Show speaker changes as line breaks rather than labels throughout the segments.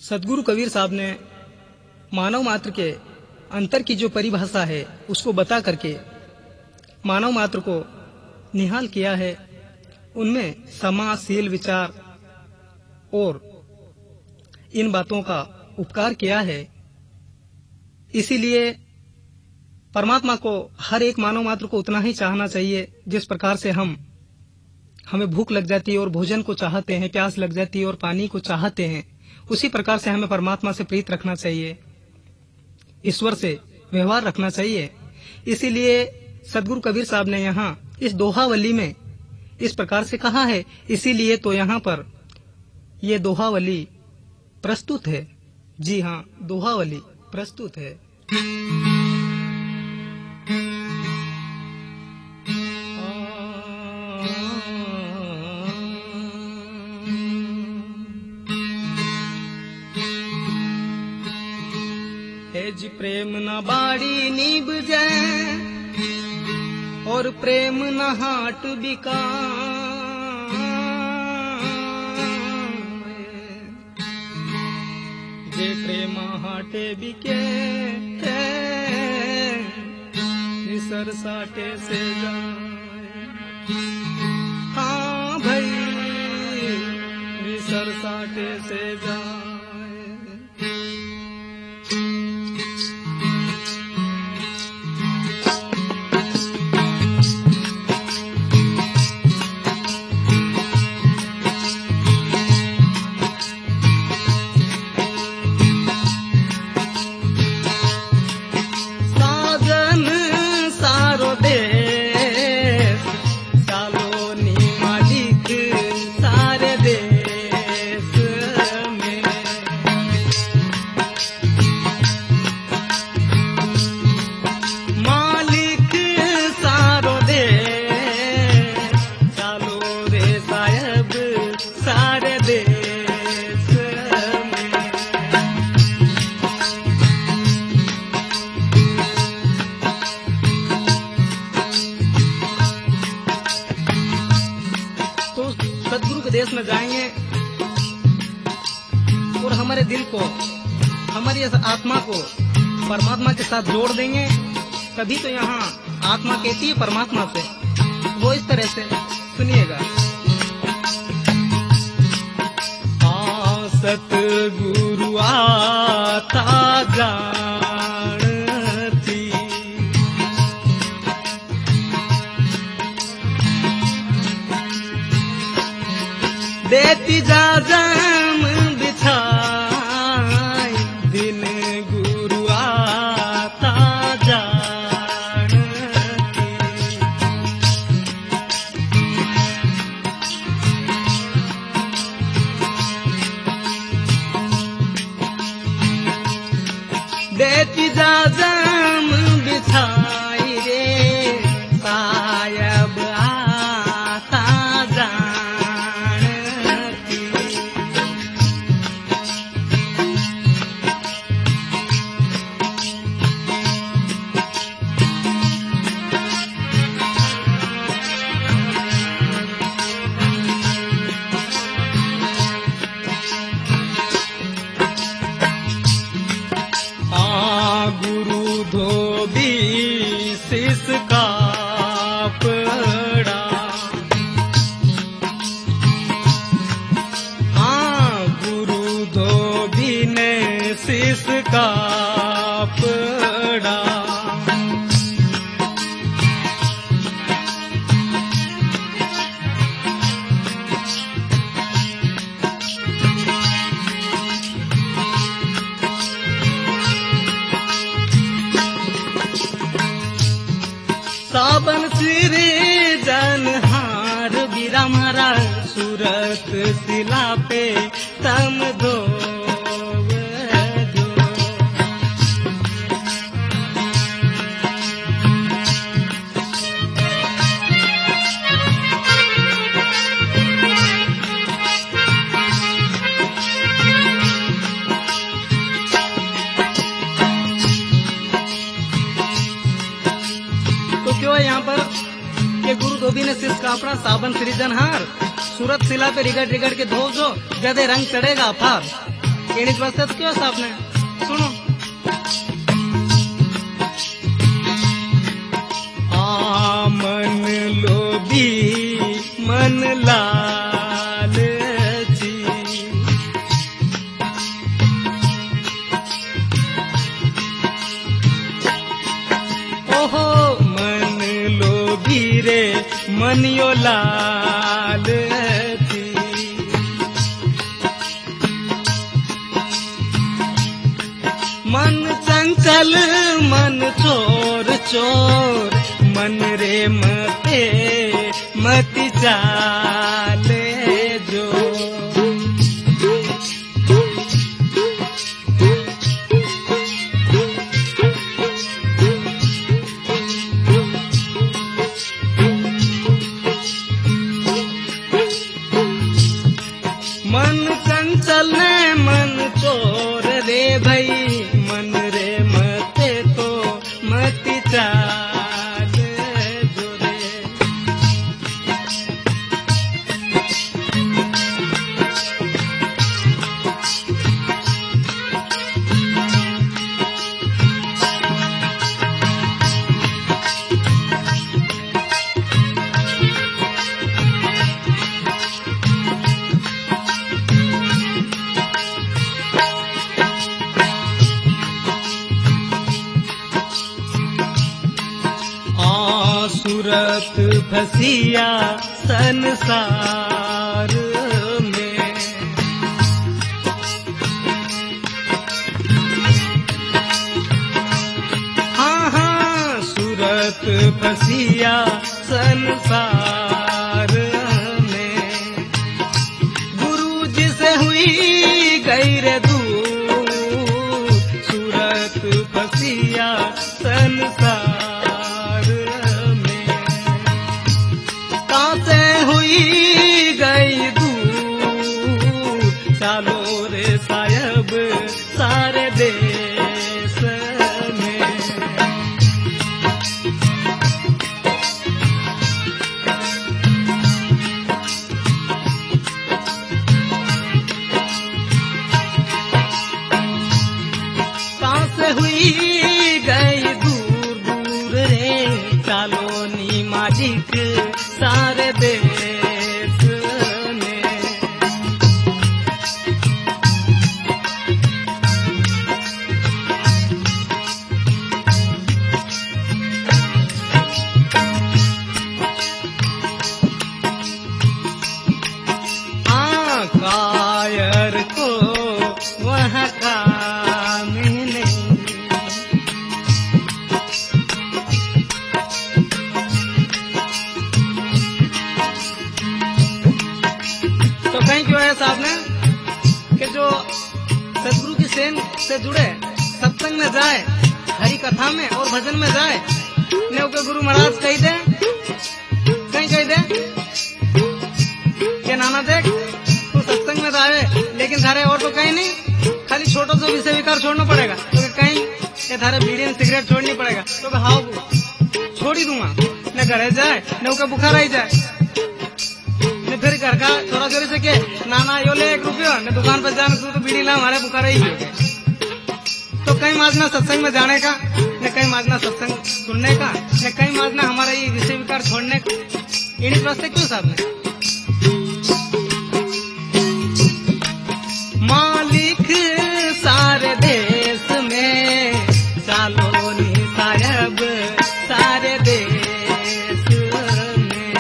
सदगुरु कबीर साहब ने मानव मात्र के अंतर की जो परिभाषा है उसको बता करके मानव मात्र को निहाल किया है। उनमें समाशील विचार और इन बातों का उपकार किया है। इसीलिए परमात्मा को हर एक मानव मात्र को उतना ही चाहना चाहिए जिस प्रकार से हमें भूख लग जाती है और भोजन को चाहते हैं, प्यास लग जाती है और पानी को चाहते हैं, उसी प्रकार से हमें परमात्मा से प्रीत रखना चाहिए, ईश्वर से व्यवहार रखना चाहिए। इसीलिए सदगुरु कबीर साहब ने यहाँ इस दोहावली में इस प्रकार से कहा है। इसीलिए तो यहाँ पर ये दोहावली प्रस्तुत है। जी हाँ, दोहावली प्रस्तुत है। जी प्रेम न बाड़ी नीब जाए और प्रेम न हाट बिका, जे प्रेम हाटे बिके निसर साटे से जाए। हाँ भाई, निसर साटे से जाए। देश में जाएंगे और हमारे दिल को, हमारी आत्मा को परमात्मा के साथ जोड़ देंगे, तभी तो यहाँ आत्मा कहती है परमात्मा से। वो इस तरह से सुनिएगा। सतगुरु आता जानती, देती जाजम बिछाई, दिन गुरु आता जानती। देती जाजम बिछाई रे सायब आता जानती। गुरु धोबी शिष का पड़ा, गुरु धोबी ने शिष का पड़ा। सावन सिरे जनहार गिरा मारा, सूरत सिला पे तम दो क्यों है यहाँ पर कि गुरु धोबी ने शिष्य का अपना साबन सृजनहार, सूरत सिला पे रिगड़ रिगड़ के धो जो जदे रंग चढ़ेगा अपार। एणीच वास्ते क्यों साहब ने सुनो। मन लोभी मन लालची, ओहो मन लोभी रे मन यो लालची, मन चंचल मन चोर चोर, मन रे मते मति चाले जो। मन चंचल ने मन चोर रे भई, मन रे मते तो मति चाले जो रे। सूरत फसिया संसार में, हाँ हाँ सूरत फसिया संसार में, गुरु जी से हुई गई रे दूर, सूरत फसिया संसार गई दूर, चालो रे साहब सारे देश में। कहाँ से हुई गई दूर दूर रे, चालो नी मालिक सारे देश। कायर को वह काम नहीं, तो कहीं क्यों है साहब ने कि जो सदगुरु की सेन से जुड़े, सत्संग में जाए, हरि कथा में और भजन में जाए, ने के गुरु महाराज कही दे, कहीं कही दे के नाना देख सत्संग में आवे लेकिन थारे और तो कहीं नहीं, खाली छोटा सा विषय विकार छोड़ना पड़ेगा, तो कहीं ये थारे बीड़ी और सिगरेट छोड़नी पड़ेगा, तो हाँ छोड़ ही दूंगा, न घरे जाए न उसका बुखार आई जाए, न फिर घर का थोड़ा चोरी से के नाना यो ले 1 रुपया, न दुकान पर जाने तू तो बीड़ी ला हमारे बुखार ही गए। तो कहीं माजना सत्संग में जाने का, न कहीं माजना सत्संग सुनने का, न कहीं माजना हमारा ये विषय विकार छोड़ने का, इन्हीं रास्ते क्यों साहब ने। मालिक सारे देश में, चालो नी साहब सारे देश में।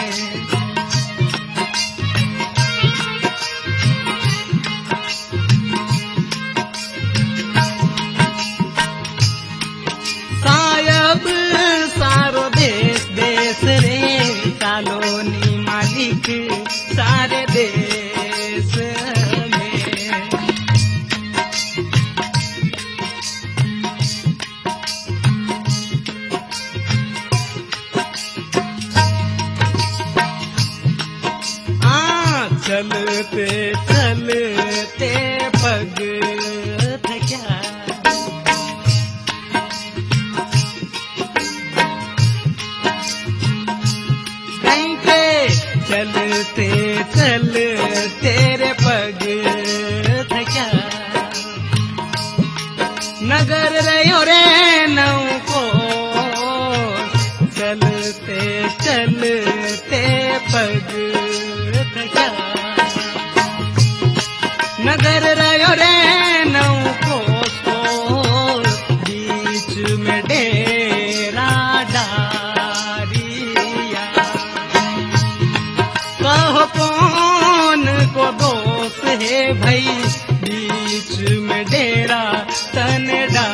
साहब सारो देश देश रे, चालो नी मालिक नगर रयो रे नौको चलते चलते पग थका। नगर रयो रे नौको बीच में डेरा डारिया। कहो कौन को दोष है भाई बीच में डेरा तन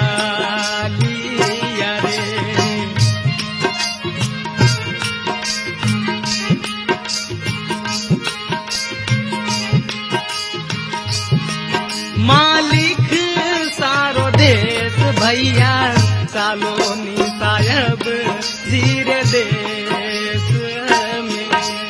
डालिया रे। मालिक सारो देश भैया कालोनी साहब धीरे देश में।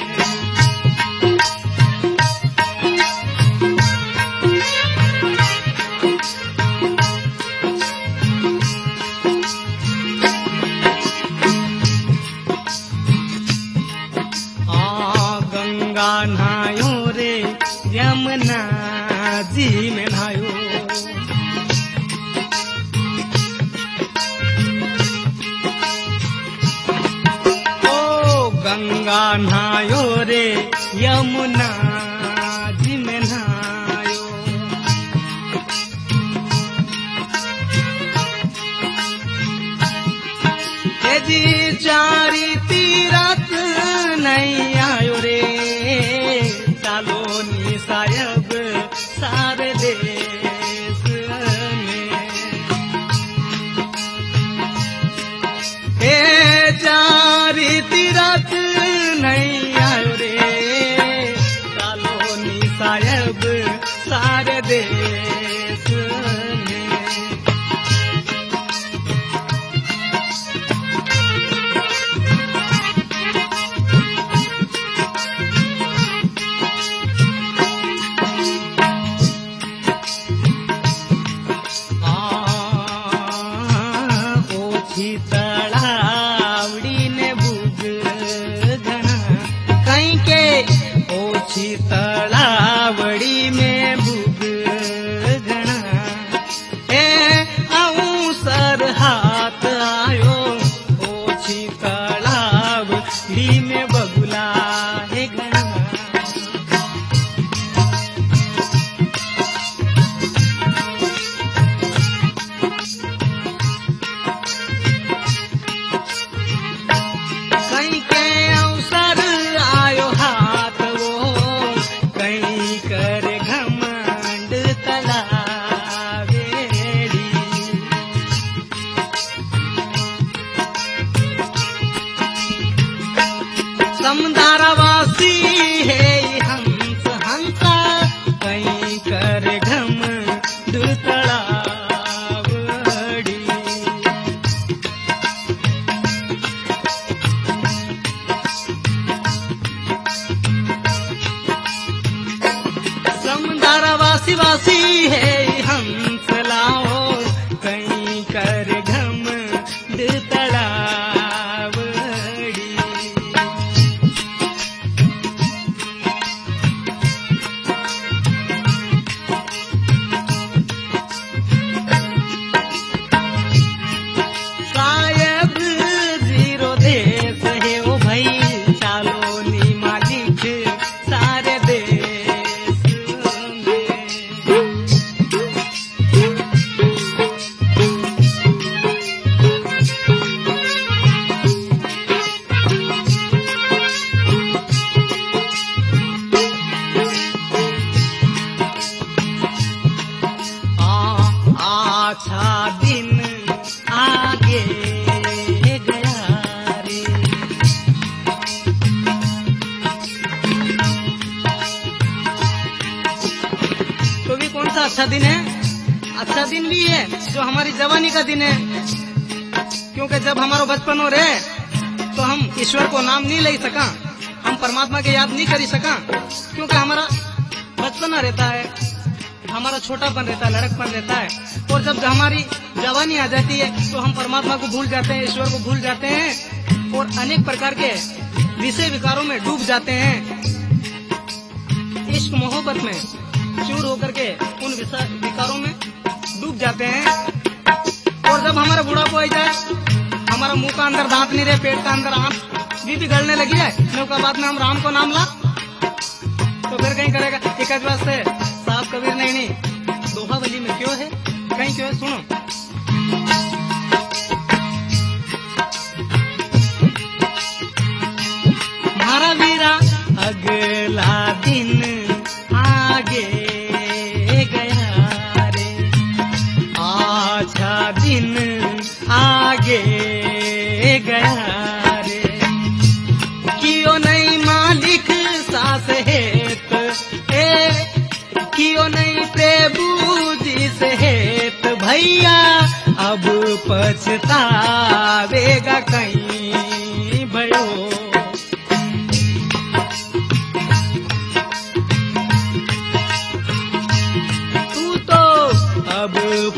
गंगा नहायो रे यमुना जी में नहायो। ओ गंगा नहायो रे यमुना जी में नहायो। हे जी चारी तीरथ नहीं आयो रे कालोनी साहब सारे देश में। हे चारी तीरथ नहीं आयो रे कालोनी साहब सारे देश में। तड़ावड़ी ने बुग घना कहीं के ओछी तड़ावड़ी में बुग घना। ए अवसर हाथ आयो ओछी तड़ावड़ी में बगुला है घना। कहीं के अवसर आयो हाथ वो कहीं करे घमंड तलावेड़ी। समदारवासी है हंस हंसा कहीं करे घमंड तलावेड़ी। समदारवासी वासी है हंस लाओ कहीं कर घम तड़ावड़ी। साहेब जीरो देश है ओ भाई चालोनी मालिक सारे देश में। अच्छा दिन आगे गया रे। तो भी कौन सा अच्छा दिन है? अच्छा दिन भी है जो हमारी जवानी का दिन है। क्योंकि जब हमारा बचपन हो रहे तो हम ईश्वर को नाम नहीं ले सका, हम परमात्मा के याद नहीं कर सका। क्योंकि हमारा बचपना रहता है, हमारा छोटापन रहता है, लड़कपन रहता है। और जब हमारी जवानी आ जाती है तो हम परमात्मा को भूल जाते हैं, ईश्वर को भूल जाते हैं और अनेक प्रकार के विषय विकारों में डूब जाते हैं। इश्क मोहब्बत में चूर होकर के उन विकारों में डूब जाते हैं। जब हमारा बुढ़ापो आ जाए, हमारा मुंह का अंदर दांत नहीं रहे, पेट का अंदर आंख भी बिगड़ने लगी है, नौका बाद में हम राम को नाम ला तो फिर कहीं करेगा। एक वास्ते साहब कबीर नहीं दोहावली में क्यों है, कहीं क्यों है, सुनो। मारा वीरा अगला दिन आगे गया रे, अच्छा दिन आगे गया रे, कियो नहीं मालिक सास हेत, कियो नहीं प्रभु जी से हेत, भैया अब पछतावेगा कहीं भयो। अब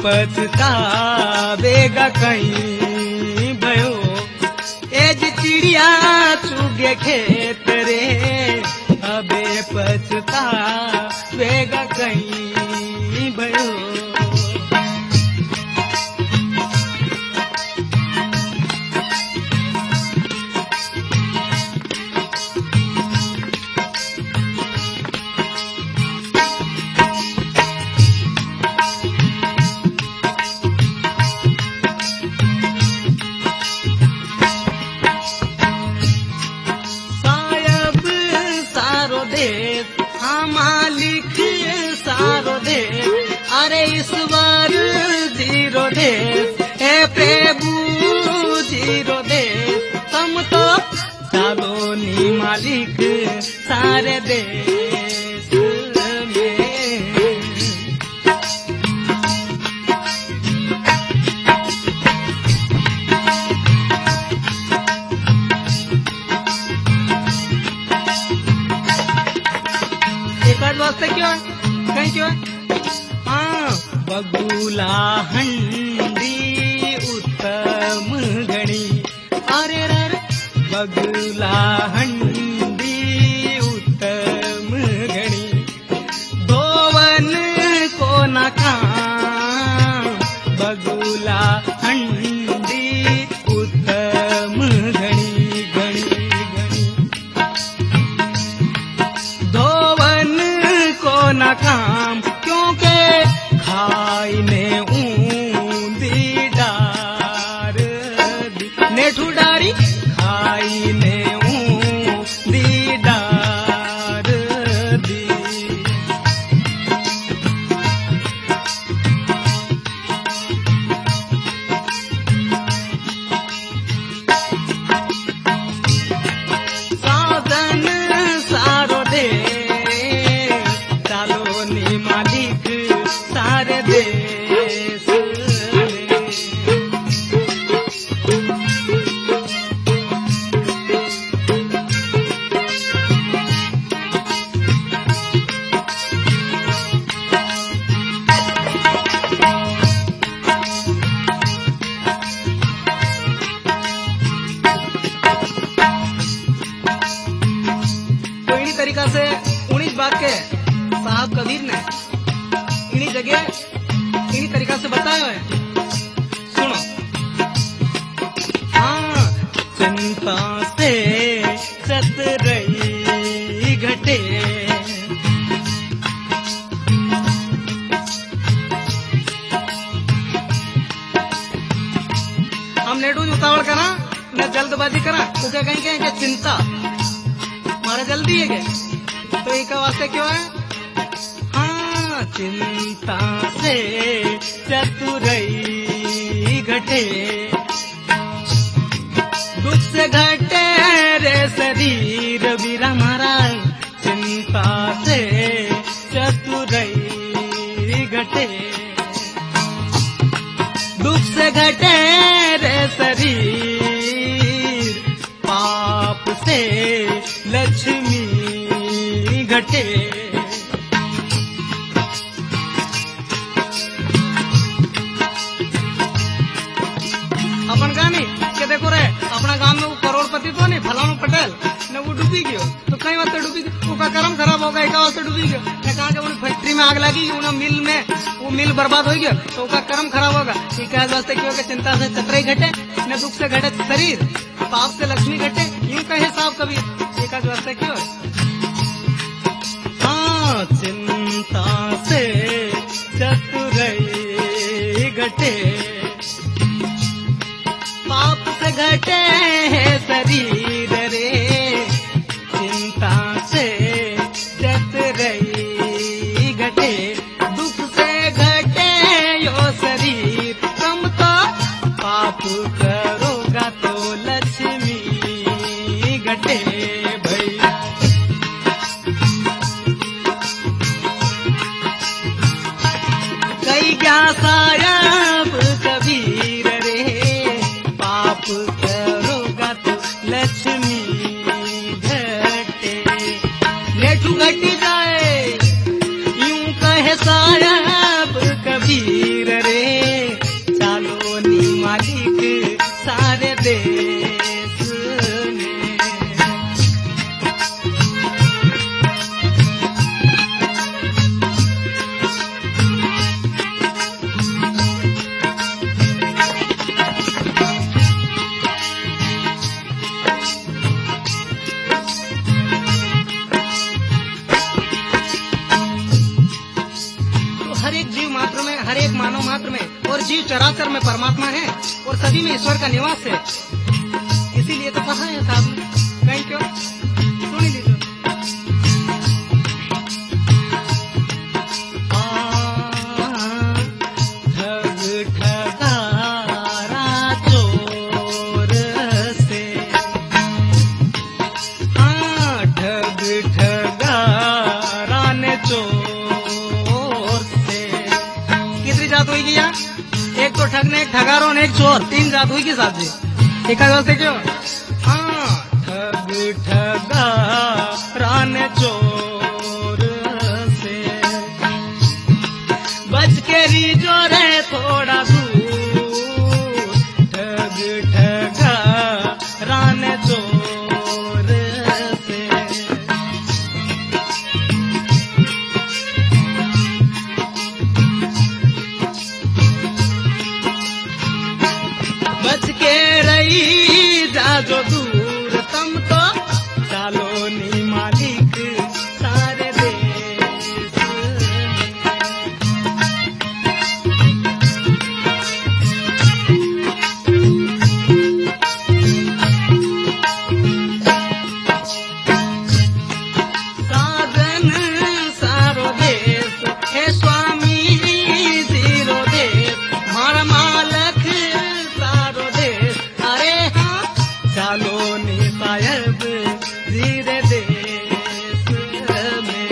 पछतावेगा कहीं भयो, एज चिड़िया चुगे खेत रे, अबे पछतावेगा कहीं भयो। मालिक सारो दे, अरे ईश्वर जीरो दे, हे प्रभु जीरो दे, तुम तो चालो नी मालिक सारे देश में। वास्ते क्यों है, कहीं क्यों है? हाँ, बगुला हंडी उत्तम गणी, अरे रे बगुला हंडी उत्तम गणी, दोवन को न काम, बगुला हंडी उत्तम गणी गणी गणी, न काम क्योंकि खाई ने ऊंधी डार दी, नेठू डारी खाई ने ऊंधी डार दी। साधन सारो दे, मालिक सारे देश तो इन्हीं तरीका से 19 बात के साहब कबीर ने इन्हीं जगह इन्हीं तरीका से बताया है, सुनो। हाँ, चिंता से चतुराई घटे, हम नेटू उतावल करा न जल्दबाजी करा, उसे कहीं कहें कि चिंता हमारा जल्दी है क्या, तो एक वास्ते क्यों है? हाँ, चिंता से चतुराई घटे, दुख से घटे रे शरीर वीरा महाराज, चिंता से चतुराई घटे, दुख से घटे रे शरीर, पाप से लक्ष्मी घटे। अपन का नहीं कि देखो रे अपना गांव में वो करोड़पति तो नहीं फलानु पटेल ने वो डूबी गयो, तो कई वास्ते डूबी गयो, उसका कर्म खराब होगा, एक वास्ते डूबी गयो, ने कहा कि उन फैक्ट्री में आग लगी, उन मिल में वो मिल बर्बाद हो गया, तो उसका कर्म खराब होगा। क्या वास्ते क्यों के चिंता से चतुराई घटे, न दुख से घटे शरीर, पाप से लक्ष्मी घटे, यूं कहे साहब कबीर। एक वास्ते क्यों? हाँ, चिंता से चतुराई घटे, पाप से घटे है शरीर रे, चिंता से चतुराई घटे, दुख से घटे यो शरीर, कम तो पाप करोगा तो लक्ष्मी घटे भैया। कई क्या साहब कबीर रे, पाप करोगा तो लक्ष्मी घटे, नेठू घटी जाए यूं कहे साहब कबीर रे, चालो नी मालिक सारे देश में। हर एक जीव मात्र में, हर एक मानव मात्र में और जीव चराचर में परमात्मा है और सभी में ईश्वर का निवास है। इसीलिए तो कहा है साहब ने, कहीं क्यों सुन लीजिए। ठग ठगारा चोर से, ठग ठगारा ने चोर, जात हुई की यहाँ, एक तो ठग ने, एक ठगारों ने, एक चोर, 3 जात हुई की साथ जी। एक से क्यों? हाँ, ठग ठगारा ने चोर से, बच के रीजो रहे थोड़ा दूर, ठग ठगारा ने चोर से। बच के रही जा जो दूर, तम तो चालो नी मालिक सारे देश साधन सारो देश है स्वामी जीरो देश, मारा मालक सारो देश, अरे हाँ चालो नी साहब जीरे देश में।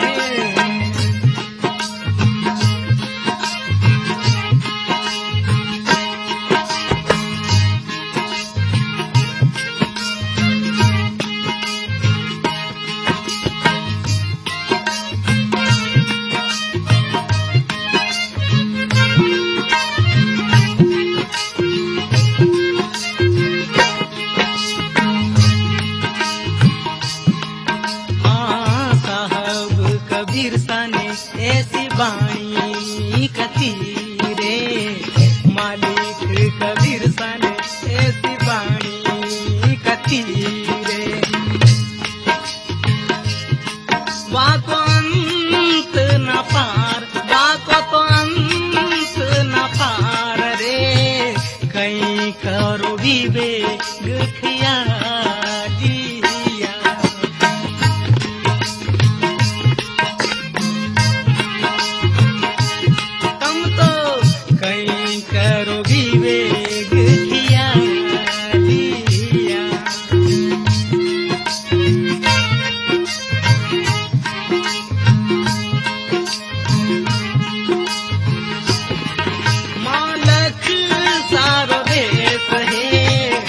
कबीर साने ऐसी बाणी कथी रे, मालिक कबीर साने ऐसी बाणी कथी रे, बात अंत न पार, बात तो अंत न पार रे, कहीं करो विवेक खियाली, करो विवेक किया लिया। मालक सारो देश है,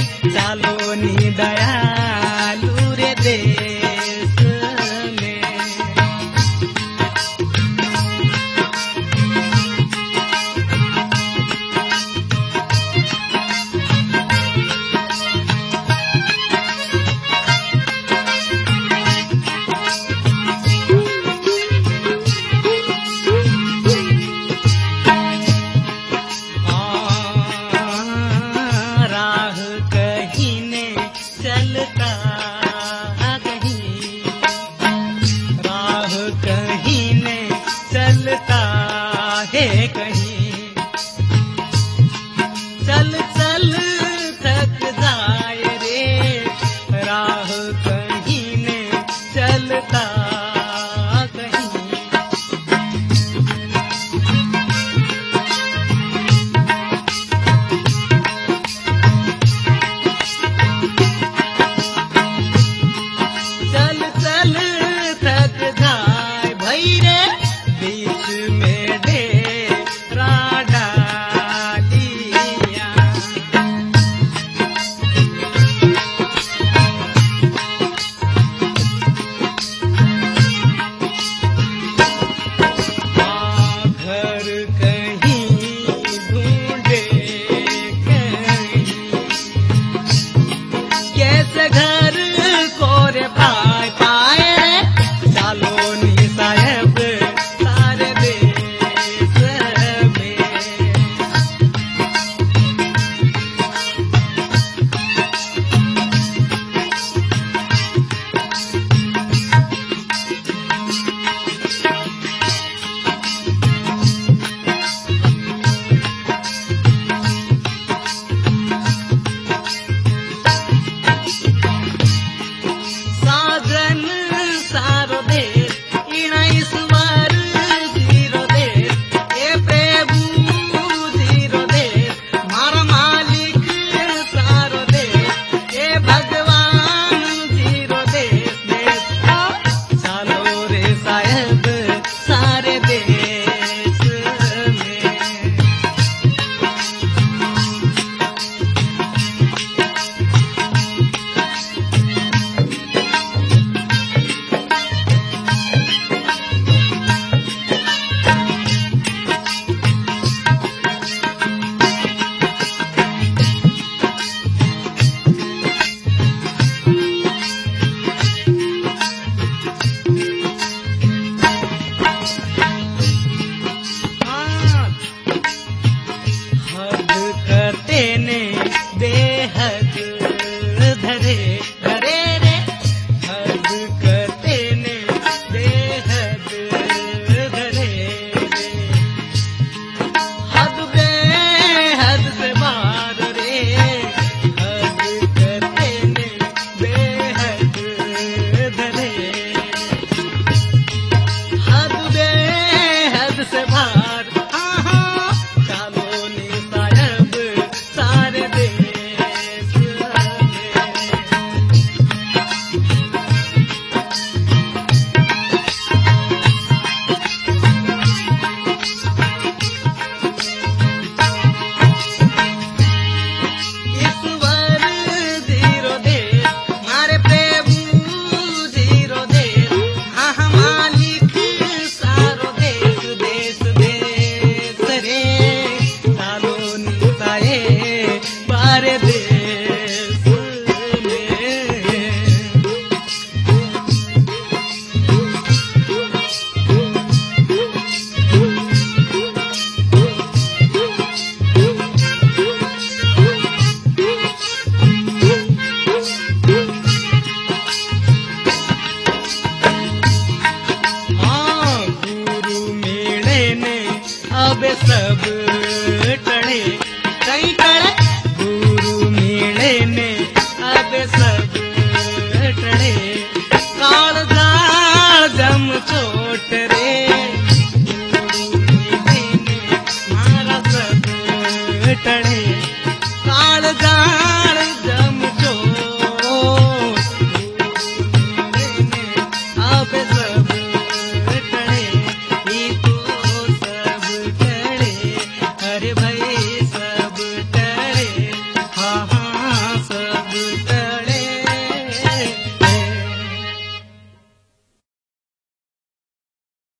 देश